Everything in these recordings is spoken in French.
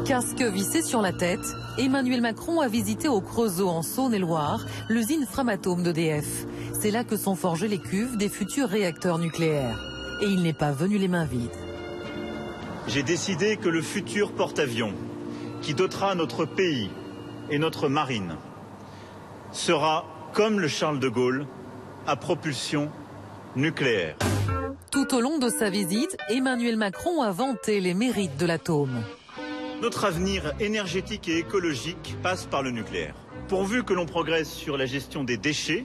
Casque vissé sur la tête, Emmanuel Macron a visité au Creusot en Saône-et-Loire l'usine Framatome d'EDF. C'est là que sont forgées les cuves des futurs réacteurs nucléaires. Et il n'est pas venu les mains vides. J'ai décidé que le futur porte-avions, qui dotera notre pays et notre marine, sera, comme le Charles de Gaulle, à propulsion nucléaire. Tout au long de sa visite, Emmanuel Macron a vanté les mérites de l'atome. Notre avenir énergétique et écologique passe par le nucléaire. Pourvu que l'on progresse sur la gestion des déchets,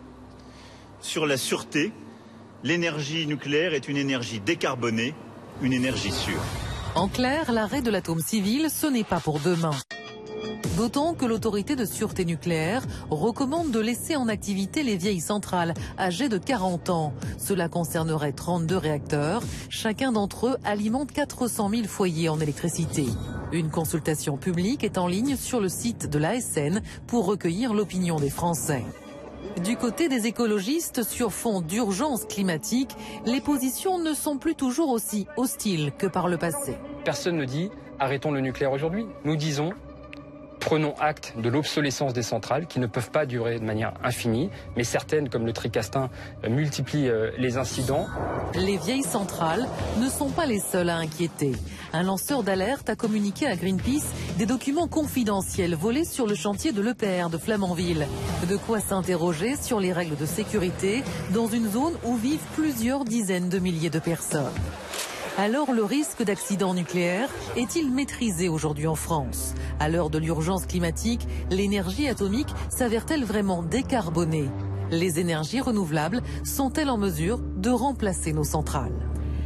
sur la sûreté, l'énergie nucléaire est une énergie décarbonée, une énergie sûre. En clair, l'arrêt de l'atome civil, ce n'est pas pour demain. D'autant que l'autorité de sûreté nucléaire recommande de laisser en activité les vieilles centrales âgées de 40 ans. Cela concernerait 32 réacteurs. Chacun d'entre eux alimente 400 000 foyers en électricité. Une consultation publique est en ligne sur le site de l'ASN pour recueillir l'opinion des Français. Du côté des écologistes, sur fond d'urgence climatique, les positions ne sont plus toujours aussi hostiles que par le passé. Personne ne dit arrêtons le nucléaire aujourd'hui. Nous disons prenons acte de l'obsolescence des centrales qui ne peuvent pas durer de manière infinie, mais certaines, comme le Tricastin, multiplient les incidents. Les vieilles centrales ne sont pas les seules à inquiéter. Un lanceur d'alerte a communiqué à Greenpeace des documents confidentiels volés sur le chantier de l'EPR de Flamanville. De quoi s'interroger sur les règles de sécurité dans une zone où vivent plusieurs dizaines de milliers de personnes. Alors le risque d'accident nucléaire est-il maîtrisé aujourd'hui en France? À l'heure de l'urgence climatique, l'énergie atomique s'avère-t-elle vraiment décarbonée? Les énergies renouvelables sont-elles en mesure de remplacer nos centrales?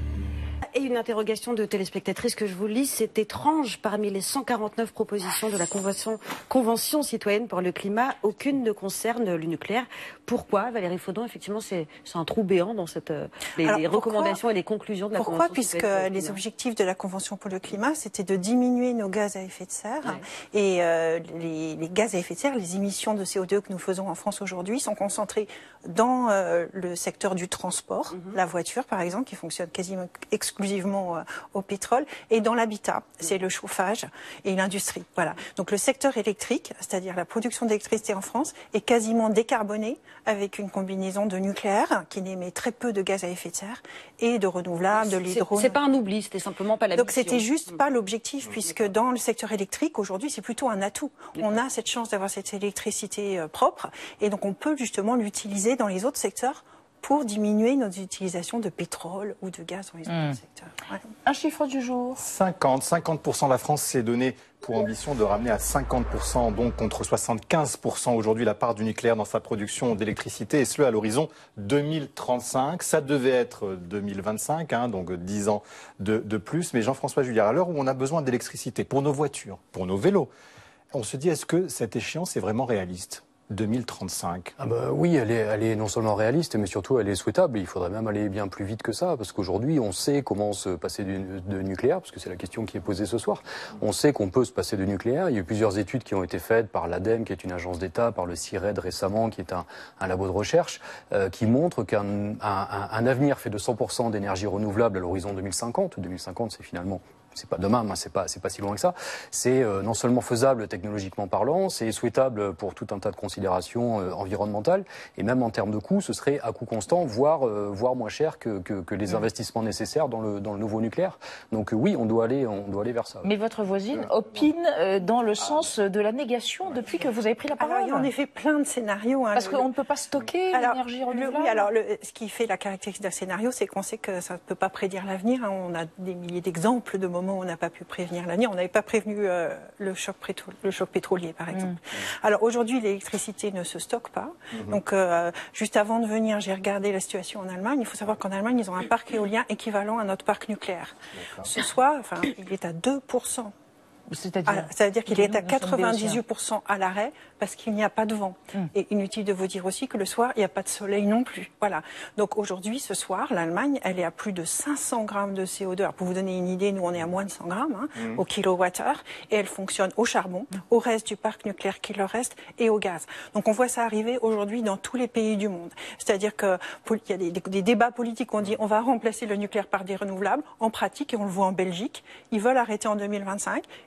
Et une interrogation de téléspectatrice que je vous lis, c'est étrange, parmi les 149 propositions de la Convention citoyenne pour le climat, aucune ne concerne le nucléaire. Pourquoi, Valérie Faudon? Effectivement, c'est un trou béant dans les recommandations et les conclusions de la Convention citoyenne. Pourquoi? Puisque les objectifs de la Convention pour le climat, c'était de diminuer nos gaz à effet de serre. Ouais. Et les gaz à effet de serre, les émissions de CO2 que nous faisons en France aujourd'hui sont concentrées dans le secteur du transport, la voiture par exemple, qui fonctionne quasiment exclusivement au pétrole, et dans l'habitat, c'est le chauffage et l'industrie. Voilà. Donc le secteur électrique, c'est-à-dire la production d'électricité en France, est quasiment décarboné avec une combinaison de nucléaire qui n'émet très peu de gaz à effet de serre et de renouvelables, de l'hydrogène. C'est pas un oubli, c'était simplement pas la mission. Donc c'était juste pas l'objectif, puisque dans le secteur électrique, aujourd'hui, c'est plutôt un atout. On a cette chance d'avoir cette électricité propre, et donc on peut justement l'utiliser dans les autres secteurs pour diminuer nos utilisations de pétrole ou de gaz dans les autres secteurs. Ouais. Un chiffre du jour. 50% de la France s'est donné pour ambition de ramener à 50%, donc contre 75% aujourd'hui, la part du nucléaire dans sa production d'électricité, et cela à l'horizon 2035. Ça devait être 2025, donc 10 ans de plus. Mais Jean-François Juillard, à l'heure où on a besoin d'électricité pour nos voitures, pour nos vélos, on se dit, est-ce que cette échéance est vraiment réaliste ? 2035. Oui, elle est non seulement réaliste, mais surtout elle est souhaitable. Il faudrait même aller bien plus vite que ça, parce qu'aujourd'hui on sait comment se passer de nucléaire, parce que c'est la question qui est posée ce soir. On sait qu'on peut se passer de nucléaire. Il y a eu plusieurs études qui ont été faites par l'ADEME, qui est une agence d'État, par le CIRED récemment, qui est un labo de recherche, qui montre qu'un avenir fait de 100% d'énergie renouvelable à l'horizon 2050. 2050, c'est finalement... c'est pas demain, c'est pas si loin que ça. C'est non seulement faisable technologiquement parlant, c'est souhaitable pour tout un tas de considérations environnementales, et même en termes de coûts, ce serait à coût constant, voire moins cher que les investissements nécessaires dans le nouveau nucléaire. Donc oui, on doit aller vers ça. Mais votre voisine opine dans le sens de la négation depuis que vous avez pris la parole. Alors, il y en a fait plein de scénarios. Parce qu'on ne peut pas stocker l'énergie renouvelable. Oui, alors ce qui fait la caractéristique d'un scénario, c'est qu'on sait que ça ne peut pas prédire l'avenir. On a des milliers d'exemples de moments où on n'a pas pu prévenir l'avenir. On n'avait pas prévenu le choc pétrolier, par exemple. Alors aujourd'hui, l'électricité ne se stocke pas. Donc juste avant de venir, j'ai regardé la situation en Allemagne. Il faut savoir qu'en Allemagne, ils ont un parc éolien équivalent à notre parc nucléaire. Ce soir, il est à 2%. C'est-à-dire qu'il est à 98% à l'arrêt parce qu'il n'y a pas de vent. Et inutile de vous dire aussi que le soir, il n'y a pas de soleil non plus. Voilà. Donc aujourd'hui, ce soir, l'Allemagne, elle est à plus de 500 grammes de CO2. Alors pour vous donner une idée, nous, on est à moins de 100 grammes au kilowattheure, et elle fonctionne au charbon, au reste du parc nucléaire qui leur reste, et au gaz. Donc on voit ça arriver aujourd'hui dans tous les pays du monde. C'est-à-dire qu'il y a des débats politiques, on dit on va remplacer le nucléaire par des renouvelables. En pratique, et on le voit en Belgique, ils veulent arrêter en 2025, et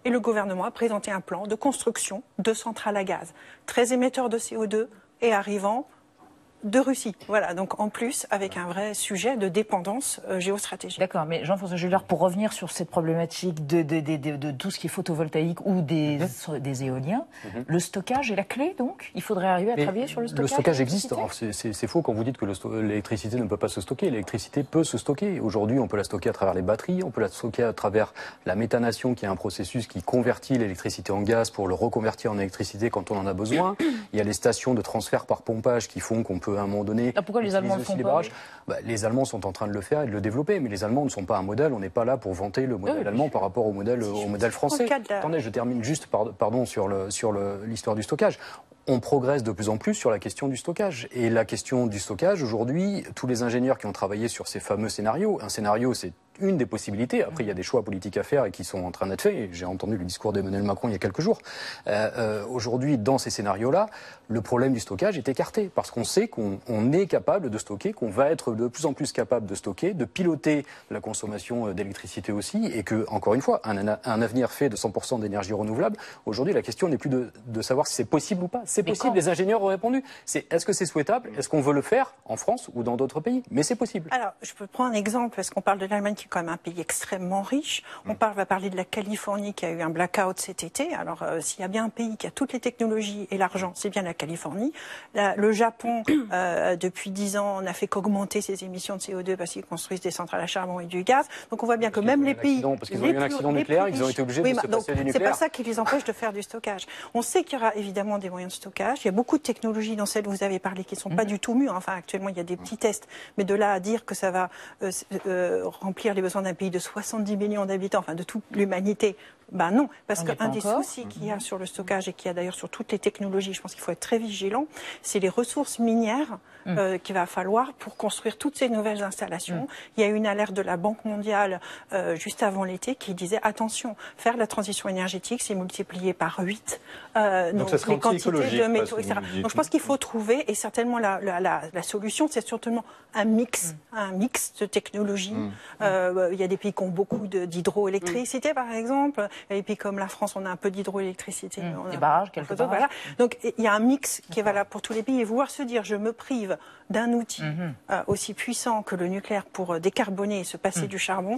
Et le gouvernement a présenté un plan de construction de centrales à gaz, très émetteur de CO2 et arrivant de Russie. Voilà, donc en plus, avec un vrai sujet de dépendance géostratégique. D'accord, mais Jean-François Juillard, pour revenir sur cette problématique de tout ce qui est photovoltaïque ou des éoliens, le stockage est la clé, donc il faudrait arriver à travailler sur le stockage. Le stockage existe. C'est faux quand vous dites que l'électricité ne peut pas se stocker. L'électricité peut se stocker. Aujourd'hui, on peut la stocker à travers les batteries, on peut la stocker à travers la méthanation, qui est un processus qui convertit l'électricité en gaz pour le reconvertir en électricité quand on en a besoin. Il y a les stations de transfert par pompage qui font qu'on peut à un moment donné. Pourquoi les Allemands le font pas? Les Allemands sont en train de le faire et de le développer, mais les Allemands ne sont pas un modèle. On n'est pas là pour vanter le modèle allemand par rapport au modèle français. Attendez, je termine juste sur l'histoire du stockage. On progresse de plus en plus sur la question du stockage. Et la question du stockage, aujourd'hui, tous les ingénieurs qui ont travaillé sur ces fameux scénarios, un scénario, c'est une des possibilités. Après, il y a des choix politiques à faire et qui sont en train d'être faits. Et j'ai entendu le discours d'Emmanuel Macron il y a quelques jours. Aujourd'hui, dans ces scénarios-là, le problème du stockage est écarté parce qu'on sait qu'on est capable de stocker, qu'on va être de plus en plus capable de stocker, de piloter la consommation d'électricité aussi, et que, encore une fois, un avenir fait de 100% d'énergie renouvelable. Aujourd'hui, la question n'est plus de savoir si c'est possible ou pas. C'est possible. Les ingénieurs ont répondu. Est-ce que c'est souhaitable? Est-ce qu'on veut le faire en France ou dans d'autres pays? Mais c'est possible. Alors, je peux prendre un exemple parce qu'on parle de l'Allemagne qui est quand même un pays extrêmement riche. On va parler de la Californie qui a eu un blackout cet été. Alors, s'il y a bien un pays qui a toutes les technologies et l'argent, c'est bien la Californie. Le Japon, depuis 10 ans, n'a fait qu'augmenter ses émissions de CO2 parce qu'ils construisent des centrales à charbon et du gaz. Donc, on voit bien que même les pays... Parce qu'ils ont eu un accident nucléaire, ils ont été obligés de se passer du nucléaire. C'est pas ça qui les empêche de faire du stockage. On sait qu'il y aura évidemment des moyens de stockage. Il y a beaucoup de technologies dans celles que vous avez parlé qui ne sont pas du tout mûres. Enfin, actuellement, il y a des petits tests. Mais de là à dire que ça va remplir les besoins d'un pays de 70 millions d'habitants, enfin de toute l'humanité, ben non. Parce qu'un des soucis qu'il y a sur le stockage et qu'il y a d'ailleurs sur toutes les technologies, je pense qu'il faut être très vigilant, c'est les ressources minières qu'il va falloir pour construire toutes ces nouvelles installations. Il y a eu une alerte de la Banque mondiale juste avant l'été qui disait attention, faire la transition énergétique, c'est multiplié par 8 donc ça serait les quantités de métaux, etc. Donc je pense qu'il faut trouver, et certainement la solution, c'est certainement un mix de technologies. Il y a des pays qui ont beaucoup d'hydroélectricité, par exemple. Il y a des pays comme la France, on a un peu d'hydroélectricité. Des barrages, quelques barrages. Voilà. Donc il y a un mix qui est valable pour tous les pays. Et vouloir se dire, je me prive d'un outil aussi puissant que le nucléaire pour décarboner et se passer du charbon.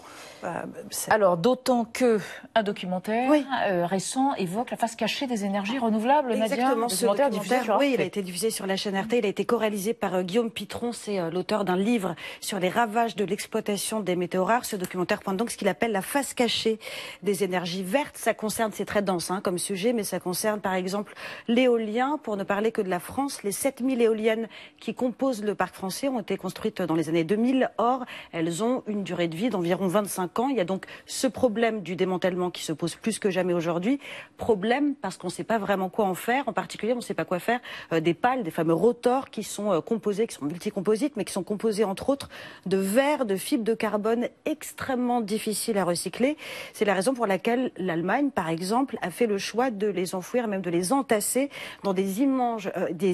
Alors, d'autant qu'un documentaire récent évoque la face cachée des énergies renouvelables, Exactement, Nadia. Documentaire diffusé sur Arte. il a été diffusé sur la chaîne Arte. Il a été co-réalisé par Guillaume Pitron. C'est l'auteur d'un livre sur les ravages de l'exploitation des métaux rares. Ce documentaire pointe donc ce qu'il appelle la face cachée des énergies vertes. Ça concerne, c'est très dense comme sujet, mais ça concerne par exemple l'éolien. Pour ne parler que de la France, les 7000 éoliennes qui composent le parc français ont été construites dans les années 2000. Or, elles ont une durée de vie d'environ 25 ans. Il y a donc ce problème du démantèlement qui se pose plus que jamais aujourd'hui. Problème parce qu'on ne sait pas vraiment quoi en faire. En particulier, on ne sait pas quoi faire des pales, des fameux rotors qui sont composés, qui sont multicomposites, mais qui sont composés entre autres de verre, de fibres de carbone extrêmement difficiles à recycler. C'est la raison pour laquelle l'Allemagne, par exemple, a fait le choix de les enfouir, même de les entasser dans des immenses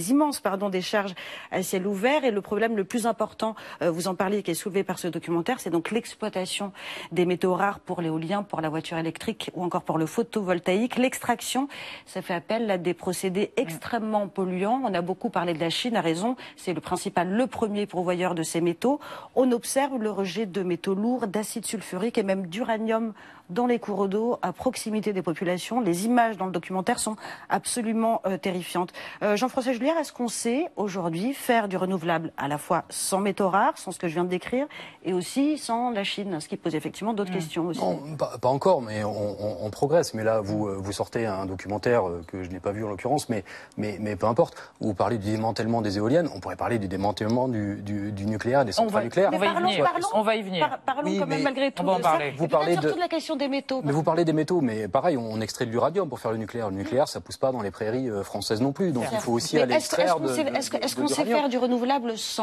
décharges à ciel ouvert. Et le problème le plus important, vous en parliez, qui est soulevé par ce documentaire, c'est donc l'exploitation des métaux rares pour l'éolien, pour la voiture électrique ou encore pour le photovoltaïque. L'extraction, ça fait appel à des procédés extrêmement polluants. On a beaucoup parlé de la Chine, à raison. C'est le premier pourvoyeur de ces métaux. On observe le rejet de métaux lourds, d'acide sulfurique et même d'uranium dans les cours d'eau à proximité des populations. Les images dans le documentaire sont absolument terrifiantes. Jean-François Juillard, est-ce qu'on sait aujourd'hui faire du renouvelable à la fois sans métaux rares, sans ce que je viens de décrire, et aussi sans la Chine, ce qui pose effectivement d'autres questions aussi? Non, pas encore, mais on progresse. Mais là, vous sortez un documentaire que je n'ai pas vu en l'occurrence, mais peu importe. Vous parlez du démantèlement des éoliennes, on pourrait parler du démantèlement du nucléaire, des centrales nucléaires. On va y venir. Parlons quand même malgré tout on va en parler. Vous parlez surtout de la question des métaux. Mais vous parlez des métaux, mais pareil, on extrait de l'uranium pour faire le nucléaire. Le nucléaire, ça pousse pas dans les prairies françaises non plus, donc il faut aussi aller extraire Est-ce qu'on sait faire du renouvelable sans?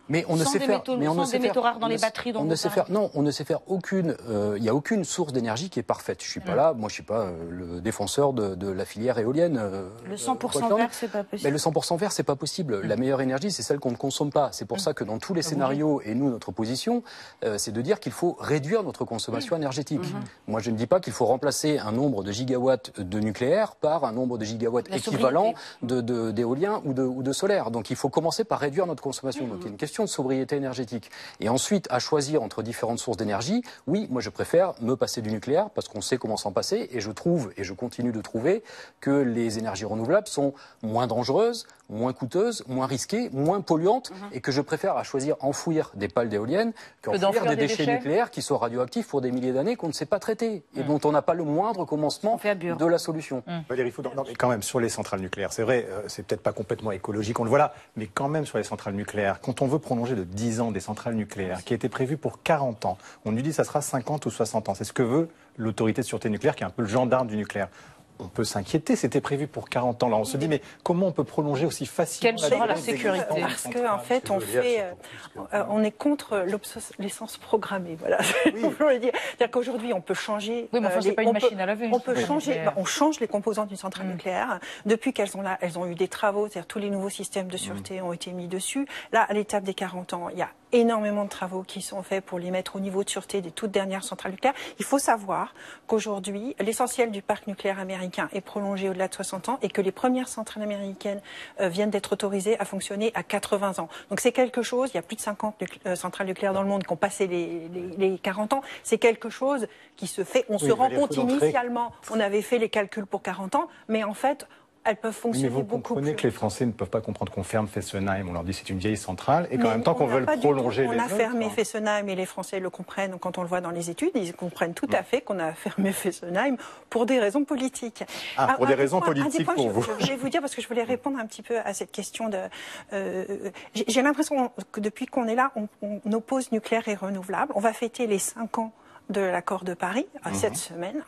Mais on ne sans sait des faire, métaux, mais on sans ne sait des métaux rares dans les batteries dont on vous ne sait parlez. faire, non, on ne sait faire aucune. Il n'y a aucune source d'énergie qui est parfaite. Je suis pas là, moi je suis pas le défenseur de la filière éolienne. Le 100% vert, c'est pas possible. Mais le 100% vert, c'est pas possible. La meilleure énergie, c'est celle qu'on ne consomme pas. C'est pour ça que dans tous les scénarios, et nous, notre position, c'est de dire qu'il faut réduire notre consommation énergétique. Moi, je ne dis pas qu'il faut remplacer un nombre de gigawatts de nucléaire par un nombre de gigawatts équivalent d'éolien ou de solaire. Donc, il faut commencer par réduire notre consommation. Donc, il y a une question de sobriété énergétique. Et ensuite, à choisir entre différentes sources d'énergie, oui, moi, je préfère me passer du nucléaire parce qu'on sait comment s'en passer. Et je trouve, et je continue de trouver, que les énergies renouvelables sont moins dangereuses, moins coûteuses, moins risquées, moins polluantes, et que je préfère à choisir enfouir des pales d'éoliennes qu'enfouir des déchets nucléaires qui sont radioactifs pour des milliers d'années qu'on ne sait pas traiter et dont on n'a pas le moindre commencement de la solution. Valérie Faudon, non, mais quand même, sur les centrales nucléaires, c'est vrai, c'est peut-être pas complètement écologique, on le voit là, mais quand même sur les centrales nucléaires, quand on veut prolonger de 10 ans des centrales nucléaires, qui étaient prévues pour 40 ans, on nous dit que ça sera 50 ou 60 ans. C'est ce que veut l'autorité de sûreté nucléaire, qui est un peu le gendarme du nucléaire. On peut s'inquiéter, c'était prévu pour 40 ans. Là, on se dit, mais comment on peut prolonger aussi facilement Quelle sera la sécurité? Parce qu'en fait, on est contre l'obsolescence programmée. Voilà. Oui. C'est-à-dire qu'aujourd'hui, on peut changer. Oui, mais enfin, c'est pas une machine à laver. On peut changer. On change les composantes d'une centrale nucléaire. Depuis qu'elles sont là, elles ont eu des travaux. C'est-à-dire tous les nouveaux systèmes de sûreté ont été mis dessus. Là, à l'étape des 40 ans, il y a énormément de travaux qui sont faits pour les mettre au niveau de sûreté des toutes dernières centrales nucléaires. Il faut savoir qu'aujourd'hui, l'essentiel du parc nucléaire américain est prolongé au-delà de 60 ans et que les premières centrales américaines viennent d'être autorisées à fonctionner à 80 ans. Donc c'est quelque chose, il y a plus de 50 centrales nucléaires dans le monde qui ont passé les 40 ans. C'est quelque chose qui se fait. On se rend compte initialement, on avait fait les calculs pour 40 ans, mais en fait, elles peuvent fonctionner beaucoup plus. Mais vous comprenez que les Français ne peuvent pas comprendre qu'on ferme Fessenheim, on leur dit c'est une vieille centrale, et qu'en même temps qu'on veut prolonger les autres. On a fermé Fessenheim et les Français le comprennent quand on le voit dans les études, ils comprennent tout à fait qu'on a fermé Fessenheim pour des raisons politiques. Ah, pour des raisons politiques pour vous. Je vais vous dire, parce que je voulais répondre un petit peu à cette question de... J'ai l'impression que depuis qu'on est là, on oppose nucléaire et renouvelable. On va fêter les 5 ans de l'accord de Paris cette semaine.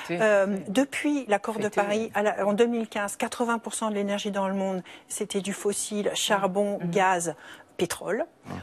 Depuis l'accord de Paris, en 2015, 80% de l'énergie dans le monde, c'était du fossile, charbon, gaz, pétrole.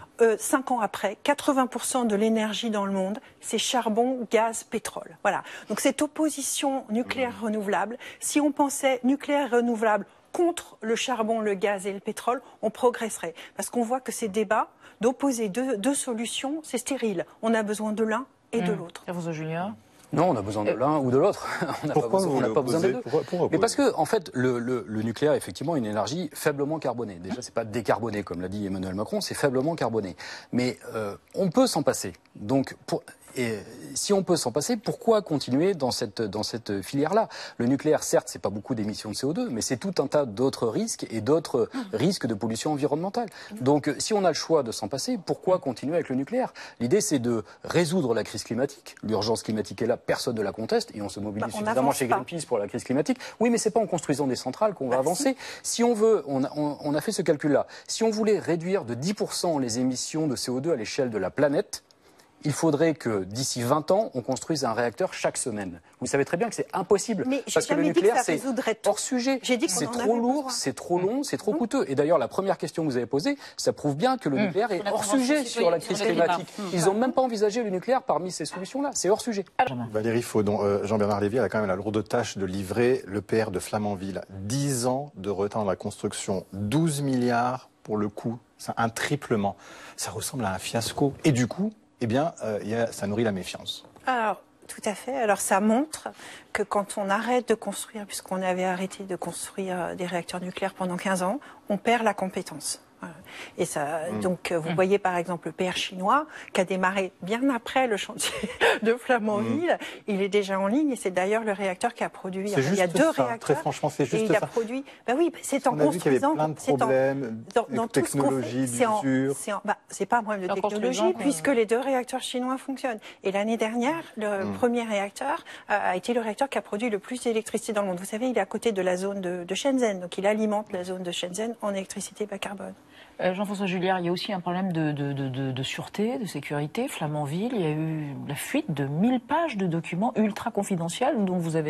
5 ans après, 80% de l'énergie dans le monde, c'est charbon, gaz, pétrole. Voilà. Donc cette opposition nucléaire-renouvelable, si on pensait nucléaire renouvelable contre le charbon, le gaz et le pétrole, on progresserait. Parce qu'on voit que ces débats d'opposer deux solutions, c'est stérile. On a besoin de l'un et de l'autre. Et vous, Julien ? Non, on a besoin de l'un ou de l'autre. On n'a pas besoin des deux. Mais parce que, en fait, le nucléaire est effectivement une énergie faiblement carbonée. Déjà, c'est pas décarboné, comme l'a dit Emmanuel Macron, c'est faiblement carboné. Mais on peut s'en passer. Donc, et si on peut s'en passer, pourquoi continuer dans cette filière-là? Le nucléaire, certes, c'est pas beaucoup d'émissions de CO2, mais c'est tout un tas d'autres risques et d'autres risques de pollution environnementale. Donc, si on a le choix de s'en passer, pourquoi continuer avec le nucléaire? L'idée, c'est de résoudre la crise climatique. L'urgence climatique est là, personne ne la conteste, et on se mobilise suffisamment chez Greenpeace pour la crise climatique. Oui, mais c'est pas en construisant des centrales qu'on va avancer. Si on veut, on a fait ce calcul-là. Si on voulait réduire de 10% les émissions de CO2 à l'échelle de la planète, il faudrait que d'ici 20 ans, on construise un réacteur chaque semaine. Vous savez très bien que c'est impossible. Mais parce que le nucléaire, c'est hors sujet. C'est trop lourd, c'est trop long, c'est trop coûteux. Et d'ailleurs, la première question que vous avez posée, ça prouve bien que le nucléaire est hors sujet sur la crise climatique. Ils n'ont même pas envisagé le nucléaire parmi ces solutions-là. C'est hors sujet. Valérie Faudon, Jean-Bernard Lévy a quand même la lourde tâche de livrer l'EPR de Flamanville. 10 ans de retard dans la construction, 12 milliards pour le coût, c'est un triplement. Ça ressemble à un fiasco. Et du coup, eh bien, ça nourrit la méfiance. Alors, tout à fait. Alors, ça montre que quand on arrête de construire, puisqu'on avait arrêté de construire des réacteurs nucléaires pendant 15 ans, on perd la compétence. Et ça, donc, vous voyez par exemple le PR chinois qui a démarré bien après le chantier de Flamanville. Il est déjà en ligne et c'est d'ailleurs le réacteur qui a produit. Il y a 2 réacteurs. Très franchement, c'est juste et il ça. a produit. Oui, c'est en construisant. On a vu qu'il y avait plein de problèmes, dans technologie, d'usure. C'est pas un problème de technologie puisque les 2 réacteurs chinois fonctionnent. Et l'année dernière, le premier réacteur a été le réacteur qui a produit le plus d'électricité dans le monde. Vous savez, il est à côté de la zone de Shenzhen, donc il alimente la zone de Shenzhen en électricité bas carbone. Jean-François Juliard, il y a aussi un problème de sûreté, de sécurité. Flamanville, il y a eu la fuite de 1000 pages de documents ultra confidentiels dont vous avez